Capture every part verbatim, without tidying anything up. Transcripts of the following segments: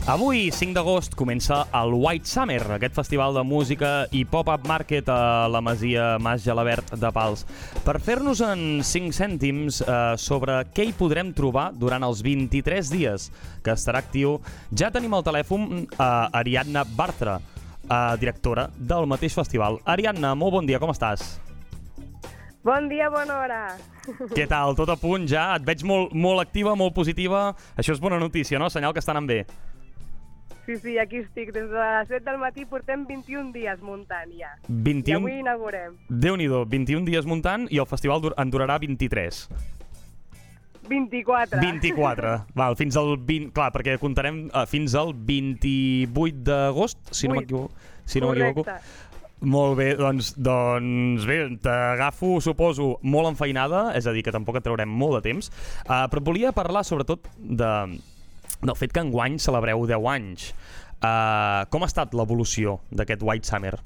Avui, cinc d'agost, comença el White Summer, aquest festival de música i pop-up market a la Masia Mas Gelabert de Pals. Per fer-nos en cinc cèntims eh, sobre què hi podrem trobar durant els vint-i-tres dies que estarà actiu, ja tenim al telèfon eh, Ariadna Bartra, eh, directora del mateix festival. Ariadna, molt bon dia, com estàs? Bon dia, bona hora. Què tal? Tot a punt ja? Et veig molt, molt activa, molt positiva. Això és bona notícia, no? Senyal que està anant bé. Sí, sí, aquí estic. Des de les set del matí portem vint-i-un dies muntant ja. vint-i-un... I avui inaugurem. Déu-n'hi-do, vint-i-un dies muntant i el festival dur... en durarà vint-i-tres. vint-i-quatre. vint-i-quatre. Val, fins al vint... Clar, perquè comptarem uh, fins al vint-i-vuit d'agost, si no m'equivoco. Si no m'equivoco. Molt bé, doncs, doncs bé, t'agafo, suposo, molt enfeinada, és a dir, que tampoc et traurem molt de temps, uh, però volia parlar sobretot de, del fet que enguany celebreu deu anys. Uh, com ha estat l'evolució d'aquest White Summer?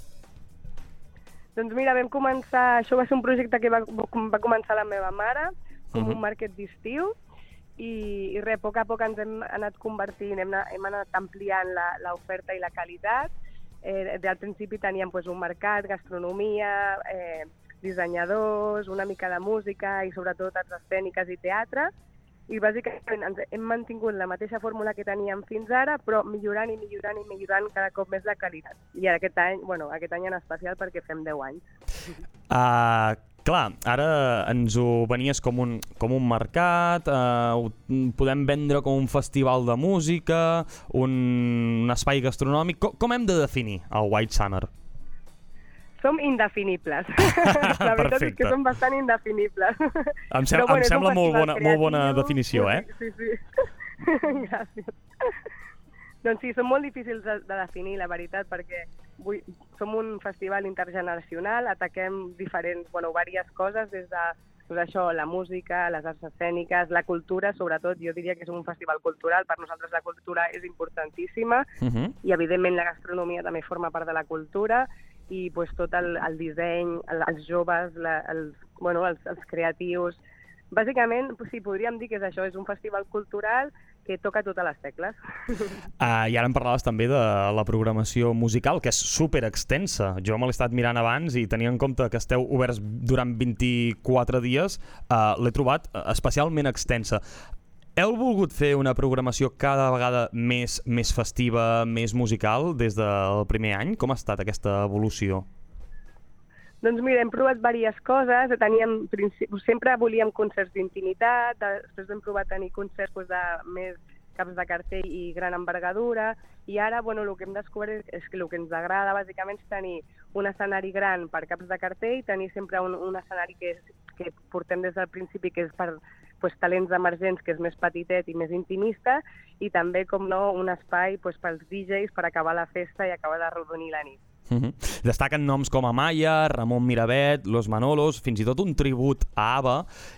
Doncs mira, vam començar, això va ser un projecte que va, va començar la meva mare, com uh-huh. un market d'estiu, i, i res, a poc a poc ens hem anat convertint, hem, hem anat ampliant l'oferta i la qualitat. Eh, al principi teníem pues, un mercat, gastronomia, eh, dissenyadors, una mica de música i sobretot arts escèniques i teatre, i bàsicament ens hem mantingut la mateixa fórmula que teníem fins ara, però millorant i millorant i millorant cada cop més la qualitat. I ara aquest any, bueno, aquest any en especial perquè fem deu anys. Uh, clar, ara ens ho venies com un, com un mercat, uh, ho podem vendre com un festival de música, un, un espai gastronòmic. Com, com hem de definir el White Summer? Som indefinibles. La veritat Perfecte. És que som bastant indefinibles. Em, sem Però, bueno, em sembla molt bona, molt bona definició, eh? Sí, sí. Gràcies. Doncs sí, són molt difícils de, de definir, la veritat, perquè vull, som un festival intergeneracional, ataquem diferents, bueno, diverses coses, des de doncs això, la música, les arts escèniques, la cultura, sobretot, jo diria que és un festival cultural, per nosaltres la cultura és importantíssima, uh-huh. i evidentment la gastronomia també forma part de la cultura, i pues, tot el, el disseny, el, els joves, la, els, bueno, els, els creatius. Bàsicament, sí, podríem dir que és això, és un festival cultural que toca totes les tecles. Uh, I ara em parlaves també de la programació musical, que és super extensa. Jo me l'he estat mirant abans i tenia en compte que esteu oberts durant vint-i-quatre dies, uh, l'he trobat especialment extensa. Heu volgut fer una programació cada vegada més, més festiva, més musical des del primer any? Com ha estat aquesta evolució? Doncs mira, hem provat diverses coses. Teníem, sempre volíem concerts d'intimitat, després vam provar tenir concerts doncs, de més caps de cartell i gran envergadura, i ara bueno, el que hem descobert és que el que ens agrada bàsicament és tenir un escenari gran per caps de cartell, tenir sempre un, un escenari que, és, que portem des del principi, que és per pues, talents emergents, que és més petitet i més intimista, i també, com no, un espai pues, pels D Js per acabar la festa i acabar de rodonir la nit. Uh-huh. Destaquen noms com Amaya, Ramon Miravet, Los Manolos, fins i tot un tribut a ABBA,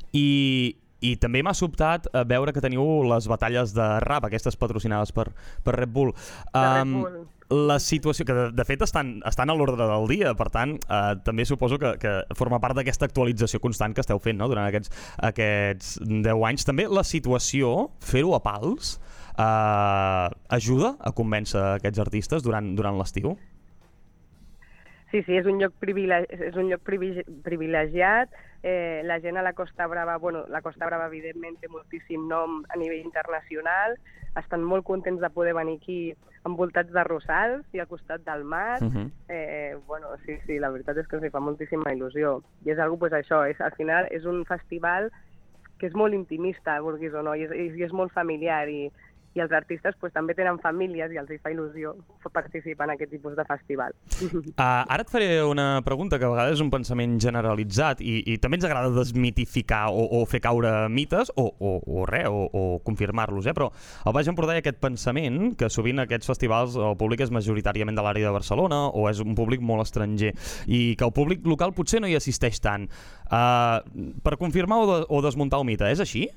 i, i també m'ha sobtat veure que teniu les batalles de rap, aquestes patrocinades per, per Red Bull. Um, Red Bull. La situació, que de, de fet estan, estan a l'ordre del dia, per tant, eh, també suposo que, que forma part d'aquesta actualització constant que esteu fent, no?, durant aquests, aquests deu anys. També la situació, fer-ho a Pals, eh, ajuda a convèncer aquests artistes durant, durant l'estiu? Sí, sí, és un lloc, privilegi és un lloc privilegiat. Eh, la gent a la Costa Brava, bueno, la Costa Brava evidentment té moltíssim nom a nivell internacional, estan molt contents de poder venir aquí envoltats de rosals i al costat del mar. Uh-huh. eh, bueno, sí, sí, la veritat és que ens fa moltíssima il·lusió. I és algo, pues, això, és, al final és un festival que és molt intimista, vulguis o no, i és, i és molt familiar, i i els artistes pues, també tenen famílies i els hi fa il·lusió participar en aquest tipus de festival. Uh, ara et faré una pregunta que a vegades és un pensament generalitzat i, i també ens agrada desmitificar o, o fer caure mites o, o, o res, o, o confirmar-los, eh? Però al Baix Empordà hi ha aquest pensament que sovint aquests festivals el públic és majoritàriament de l'àrea de Barcelona o és un públic molt estranger i que el públic local potser no hi assisteix tant. Uh, per confirmar o, de, o desmuntar el mite, és així?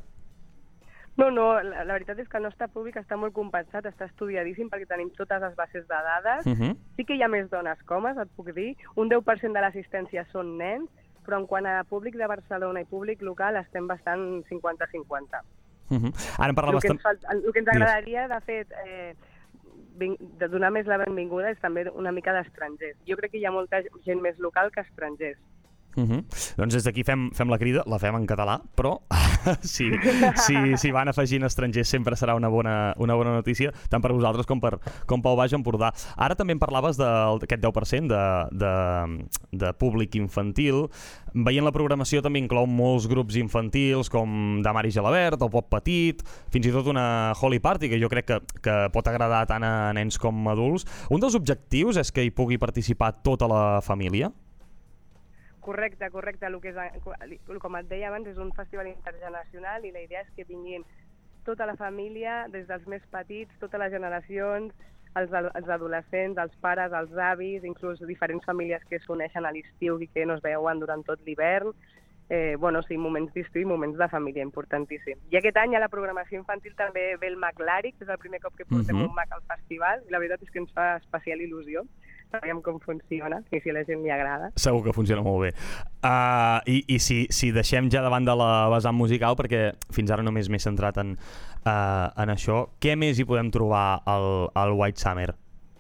No, no, la, la veritat és que el nostre públic està molt compensat, està estudiadíssim perquè tenim totes les bases de dades. Uh-huh. Sí que hi ha més dones que homes, et puc dir. Un deu per cent de l'assistència són nens, però en quant a públic de Barcelona i públic local estem bastant cinquanta cinquanta. Uh-huh. Ara em parlaves... El que ens, fal... el que ens agradaria, de fet, eh, de donar més la benvinguda és també una mica d'estrangers. Jo crec que hi ha molta gent més local que estrangers. Uh-huh. Doncs des d'aquí fem, fem la crida, la fem en català, però si, si, si van afegint estrangers sempre serà una bona, una bona notícia, tant per vosaltres com per com pel Baix Empordà. Ara també em parlaves d'aquest deu per cent de, de, de públic infantil. Veient la programació també inclou molts grups infantils com de Mari Gelabert, el Pop Petit, fins i tot una Holy Party, que jo crec que, que pot agradar tant a nens com a adults. Un dels objectius és que hi pugui participar tota la família? Correcte, correcte. El que és, com et deia abans, és un festival internacional i la idea és que vinguin tota la família, des dels més petits, totes les generacions, els, els adolescents, els pares, els avis, inclús diferents famílies que s'uneixen a l'estiu i que no es veuen durant tot l'hivern. Eh, bueno, sí, moments d'estiu i moments de família, importantíssim. I aquest any a la programació infantil també ve el Mag Làric, que és el primer cop que portem uh-huh. un mag al festival, i la veritat és que ens fa especial il·lusió. Sabem com funciona i si a la gent li agrada. Segur que funciona molt bé. Uh, I i si, si deixem ja davant de la vessant musical, perquè fins ara només m'he centrat en, uh, en això, què més hi podem trobar al, al White Summer?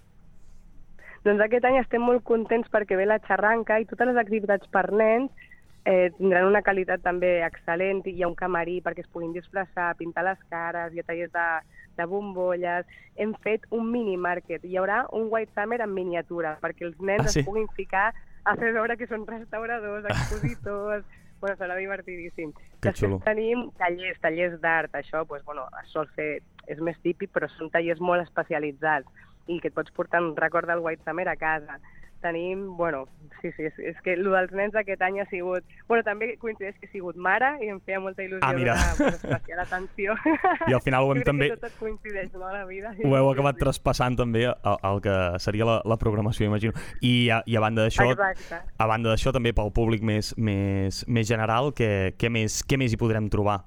Doncs aquest any estem molt contents perquè ve la xarranca i totes les activitats per nens eh, tindran una qualitat també excel·lent. Hi ha un camarí perquè es puguin disfressar, pintar les cares, hi ha tallers de, de bombolles. Hem fet un mini-market. Hi haurà un White Summer en miniatura perquè els nens ah, sí? es puguin ficar a fer veure que són restauradors, expositors... bueno, serà divertidíssim. Que Després xulo. tenim tallers, tallers d'art. Això pues, bueno, es sol fer, és més típic, però són tallers molt especialitzats i que et pots portar un record del White Summer a casa. Tenim, bueno, sí, sí, és, és que el dels nens aquest any ha sigut... Bueno, també coincideix que he sigut mare i em feia molta il·lusió ah, mira. donar pues, especial atenció. I al final ho hem també... tot et coincideix, no, a la vida. Ho heu acabat traspassant també al que seria la, la programació, imagino. I a, i a banda d'això, a banda d'això també pel públic més, més, més general, què, què, més, què més hi podrem trobar?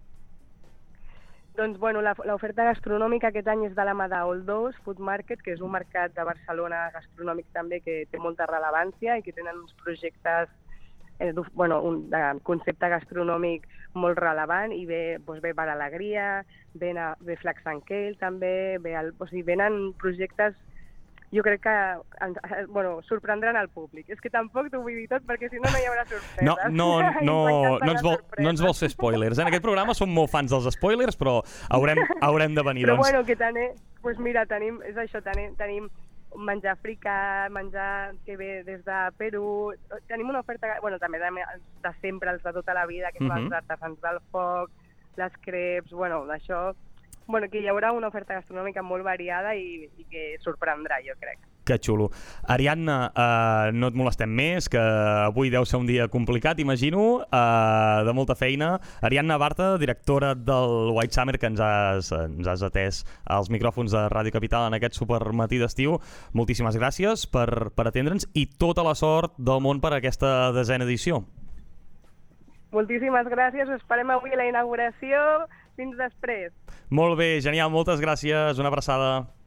Doncs, bueno, l'oferta gastronòmica aquest any és de la mà d'Oldos Food Market, que és un mercat de Barcelona gastronòmic també que té molta rellevància i que tenen uns projectes, eh, bueno, un de concepte gastronòmic molt rellevant i ve, doncs, ve Bar Alegria, ve, ve Flax and Kale també, ve el, o sigui, venen projectes jo crec que bueno, sorprendran el públic. És que tampoc t'ho vull dir tot perquè si no no hi haurà sorpreses. No, no, no, no, ens vol, no ens vols fer spoilers. En aquest programa som molt fans dels spoilers, però haurem, haurem de venir. Però doncs. bueno, que tenim, pues mira, tenim, és això, tenim, tenim menjar africà, menjar que ve des de Perú, tenim una oferta, bueno, també de, de sempre, els de tota la vida, que són uh-huh. els artesans del foc, les creps, bueno, d'això... Bueno, que hi haurà una oferta gastronòmica molt variada i, i que sorprendrà, jo crec. Que xulo. Ariadna, eh, no et molestem més, que avui deu ser un dia complicat, imagino, eh, de molta feina. Ariadna Barta, directora del White Summer, que ens has, ens has atès als micròfons de Ràdio Capital en aquest supermatí d'estiu. Moltíssimes gràcies per, per atendre'ns i tota la sort del món per a aquesta desena edició. Moltíssimes gràcies, us esperem avui a la inauguració. Fins després. Molt bé, genial, moltes gràcies, una abraçada.